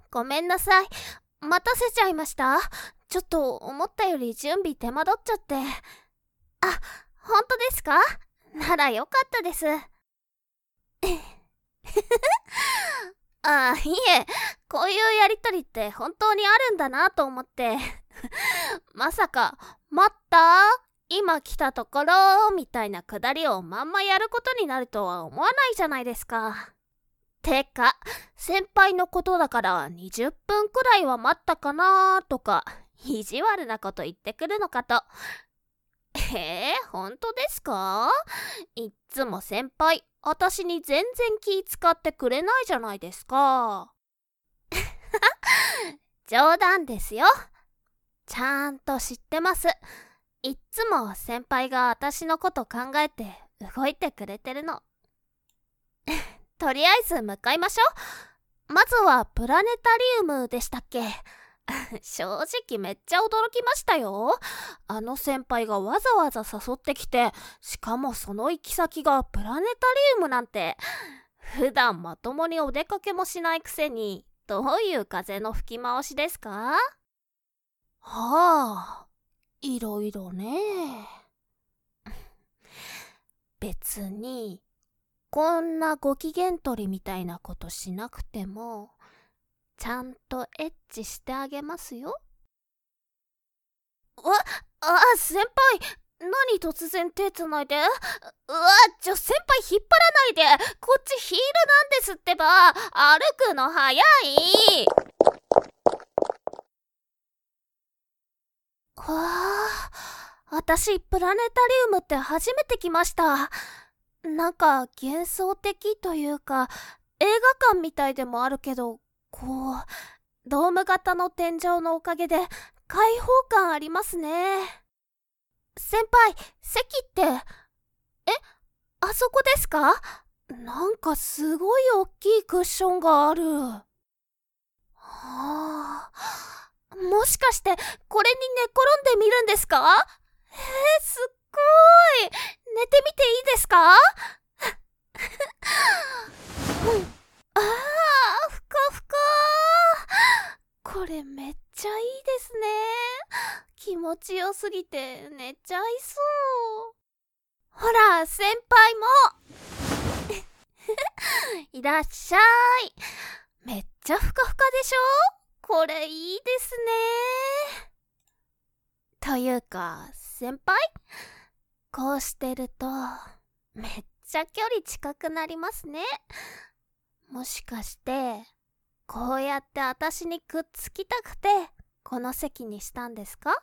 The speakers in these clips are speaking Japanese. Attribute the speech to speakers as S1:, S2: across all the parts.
S1: ごめんなさい。待たせちゃいました。ちょっと思ったより準備手間取っちゃって。あ、本当ですか？ならよかったです。いえ、こういうやりとりって本当にあるんだなと思って。まさか、待った？今来たところみたいなくだりをまんまやることになるとは思わないじゃないですか。てか、先輩のことだから20分くらいは待ったかなとか、意地悪なこと言ってくるのかと。本当ですか？いっつも先輩、私に全然気使ってくれないじゃないですか。冗談ですよ。ちゃんと知ってます。いっつも先輩が私のこと考えて動いてくれてるの。とりあえず向かいましょう。まずはプラネタリウムでしたっけ？正直めっちゃ驚きましたよ。あの先輩がわざわざ誘ってきて、しかもその行き先がプラネタリウムなんて、普段まともにお出かけもしないくせに、どういう風の吹き回しですか？はあ、いろいろね。別にこんなご機嫌取りみたいなことしなくてもちゃんとエッチしてあげますよ。先輩、何突然手つないで？先輩引っ張らないで。こっちヒールなんですってば。歩くの早い。私プラネタリウムって初めて来ました。なんか幻想的というか映画館みたいでもあるけど、こうドーム型の天井のおかげで開放感ありますね。先輩、席って、あそこですか？なんかすごい大きいクッションがある。もしかしてこれに寝転んでみるんですか？すっごい。寝てみていいですか？ふかふか。これめっちゃいいですね。気持ちよすぎて寝ちゃいそう。ほら、先輩も。いらっしゃい。めっちゃふかふかでしょ？これいいですね。というか、先輩？こうしてると、めっちゃ距離近くなりますね。もしかして、こうやって私にくっつきたくて、この席にしたんですか？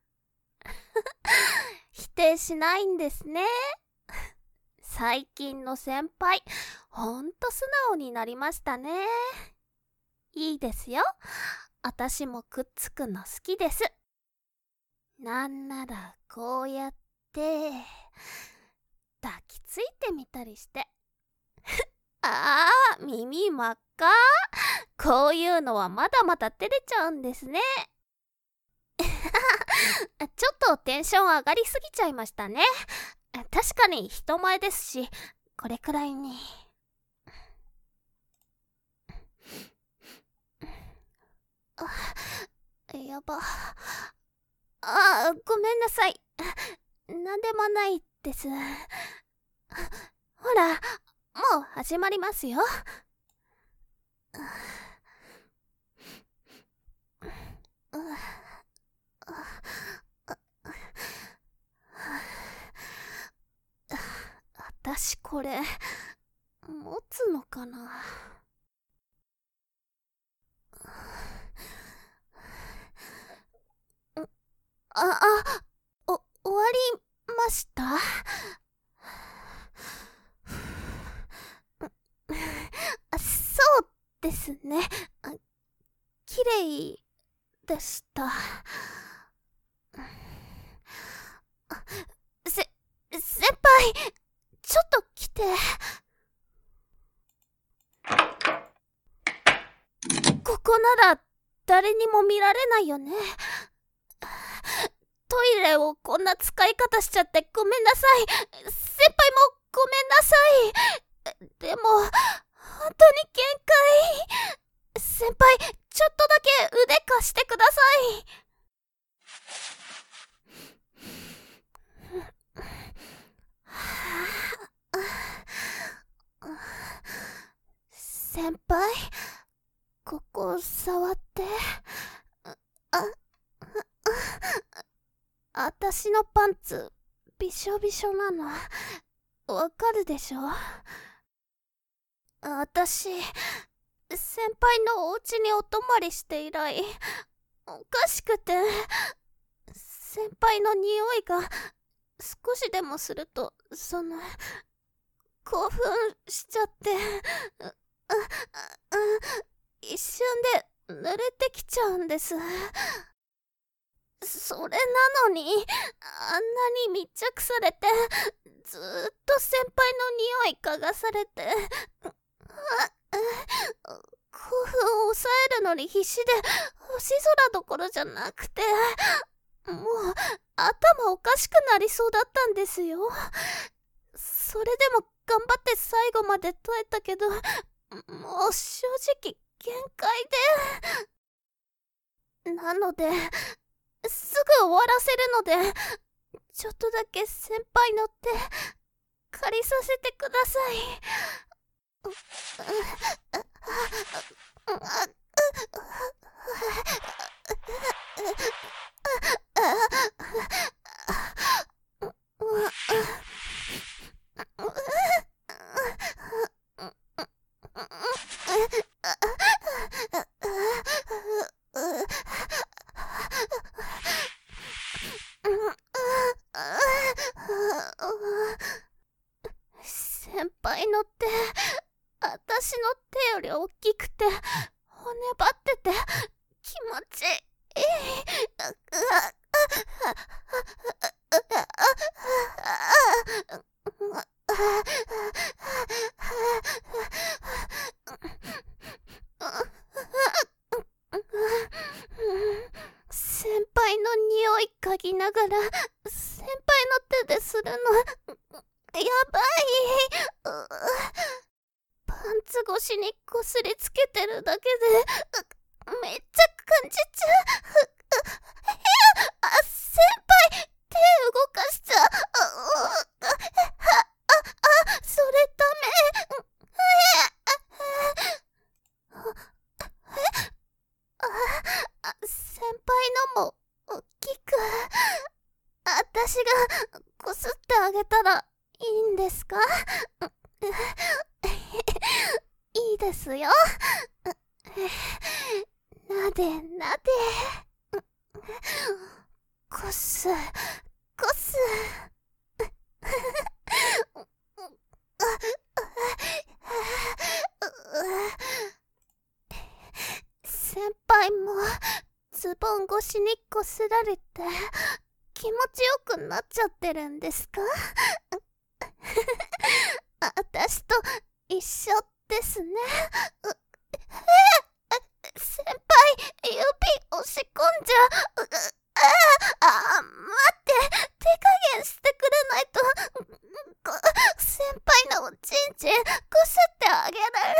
S1: 否定しないんですね。最近の先輩、ほんと素直になりましたね。いいですよ。私もくっつくの好きです。なんならこうやって抱きついてみたりして。耳真っ赤。こういうのはまだまだ照れちゃうんですね。ちょっとテンション上がりすぎちゃいましたね。確かに人前ですし、これくらいに。やば。ごめんなさい。なんでもないです。ほら、もう始まりますよ。私これ持つのかな？終わりました？そうですね。綺麗でした。先輩、ちょっと来て。ここなら誰にも見られないよね。トイレをこんな使い方しちゃってごめんなさい。先輩もごめんなさい。でも本当に限界。先輩、 ちょっとだけ腕貸してください。先輩、ここ触って。あたしのパンツびしょびしょなのわかるでしょ。あたし先輩のお家にお泊まりして以来おかしくて、先輩の匂いが少しでもすると興奮しちゃって一瞬で濡れてきちゃうんです。それなのにあんなに密着されて、ずーっと先輩の匂い嗅がされて、興奮を抑えるのに必死で星空どころじゃなくて、もう頭おかしくなりそうだったんですよ。それでも頑張って最後まで耐えたけど、もう正直限界で。なのですぐ終わらせるので、ちょっとだけ先輩の手借りさせてください。先輩の手、あたしの手より大きくて骨張ってて気持ちいい。先輩の匂い嗅ぎながら先輩の手でするのやばい。パンツ越しにこすりつけてるだけでめっちゃ感じちゃう。先輩手動かしちゃう。それダメ。先輩のも大きくあたしがこすってあげたらいいんですか？いいですよ。なでなで。こすこす。先輩もズボン越しにこすられて気持ちよくなっちゃってるんですか？あたしと一緒ですね。先輩、指押し込んじゃう。待って、手加減してくれないと。先輩のおちんちんこすってあげられ。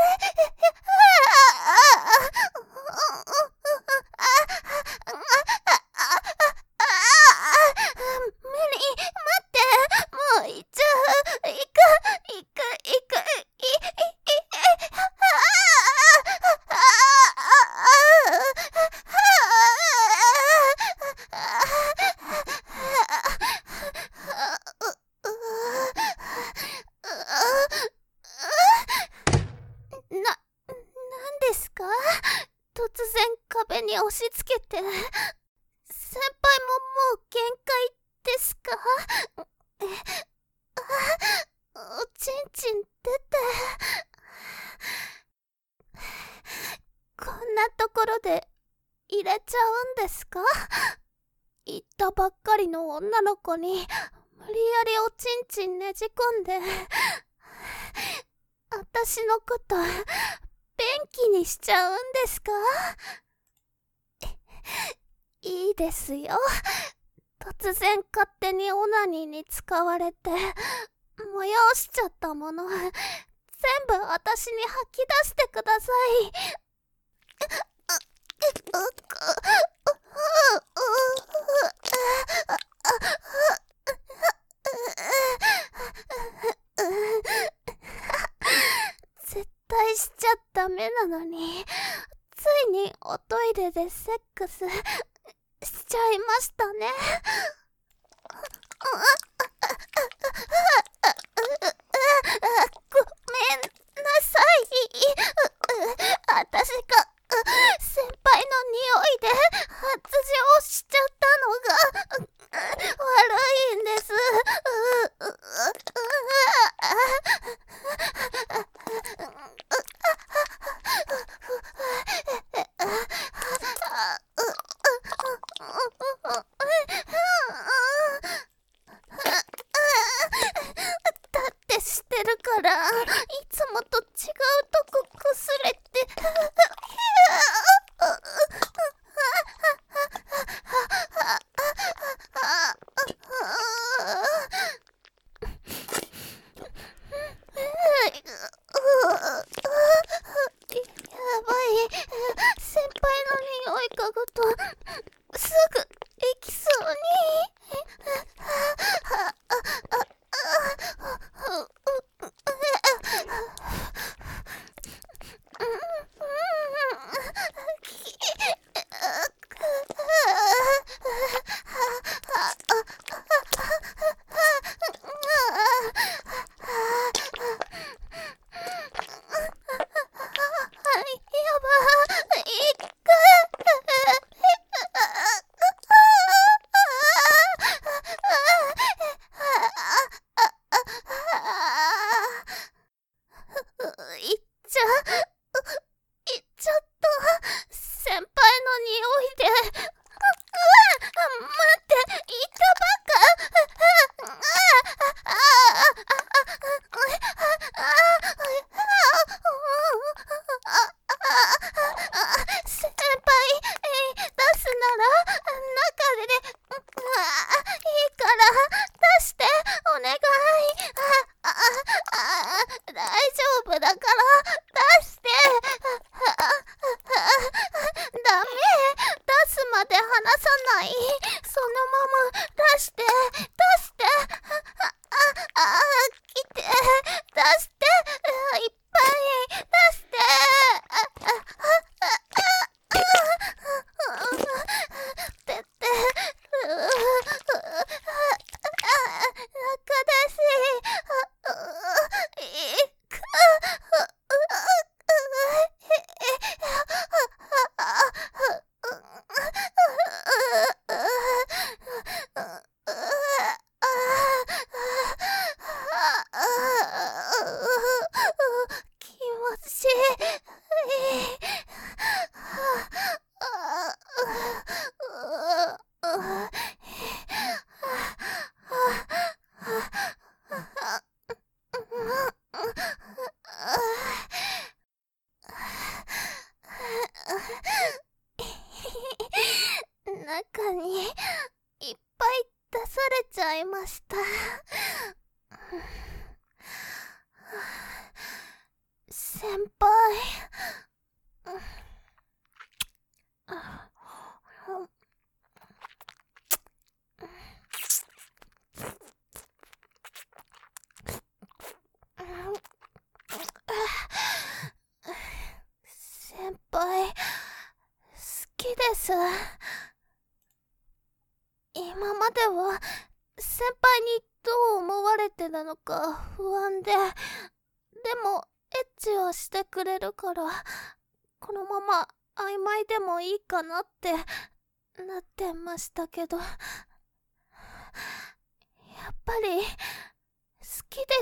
S1: 無理、待って、もう行っちゃう。行く。なんですか？突然壁に押し付けて。先輩ももう限界ですか？おちんちん出て。こんなところで入れちゃうんですか？行ったばっかりの女の子に無理やりおちんちんねじ込んで、あたしのこと便器にしちゃうんですか？いいですよ。突然勝手にオナニーに使われて催しちゃったもの全部あたしに吐き出してください。 絶対しちゃダメなのに、ついにおトイレでセックスしちゃいましたね。ごめんなさい。私が先輩の匂いで発情しちゃったのが悪いんです。だってしてるから、いつもと違うとこくすれてやばい。先輩の匂い嗅ぐとすぐエキスにいっちゃった。先輩の匂いで。待って、言ったばっか。先輩、出すなら中でいいから出してお願い。大丈夫だから出して。ダメ、出すまで離さない。そのまま出して、出して。来て、出して。いっぱい出して。てって、中だし。気持ちいい。中にいっぱい出されちゃいました。先輩。先輩、好きです。今までは先輩にどう思われてたのか不安で、でもエッチをしてくれるから、このまま曖昧でもいいかなってなってましたけど、やっぱり好きです。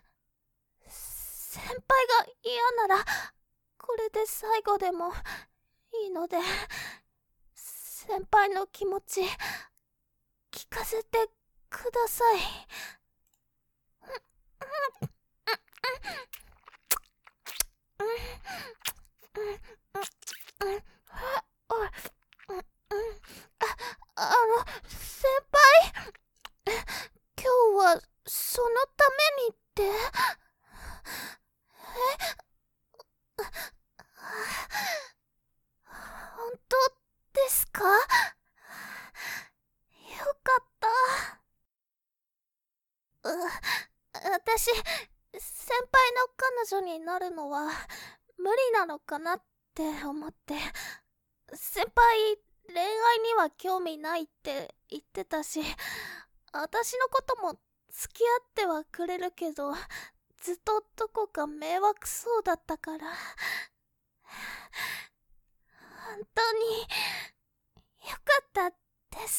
S1: 先輩が嫌ならこれで最後でもいいので、先輩の気持ち聞かせてください。先輩、今日はそのためにって？本私、先輩の彼女になるのは無理なのかなって思って。先輩、恋愛には興味ないって言ってたし、私のことも付き合ってはくれるけど、ずっとどこか迷惑そうだったから。本当によかったです。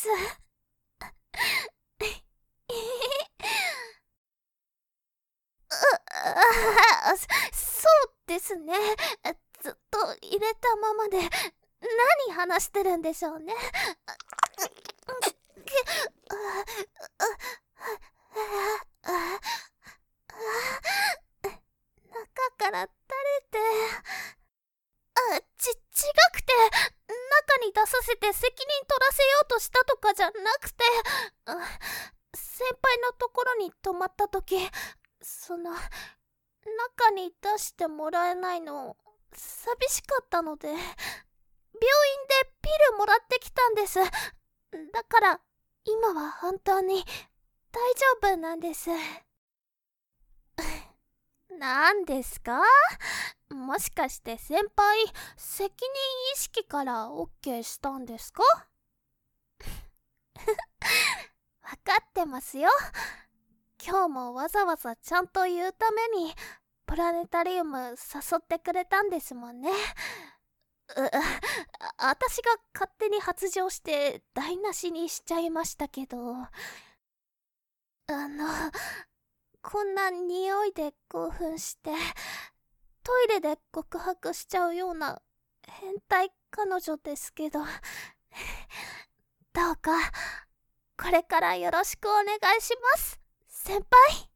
S1: そうですね。ずっと入れたままで何話してるんでしょうね。中から垂れて、違くて、中に出させて責任取らせようとしたとかじゃなくて、先輩のところに泊まった時、中に出してもらえないの寂しかったので、病院でピルもらってきたんです。だから今は本当に大丈夫なんです。何ですか？もしかして先輩、責任意識から OK したんですか？わかってますよ。今日もわざわざちゃんと言うためにプラネタリウム誘ってくれたんですもんね。私が勝手に発情して台無しにしちゃいましたけど、こんな匂いで興奮してトイレで告白しちゃうような変態彼女ですけど、どうかこれからよろしくお願いします、先輩。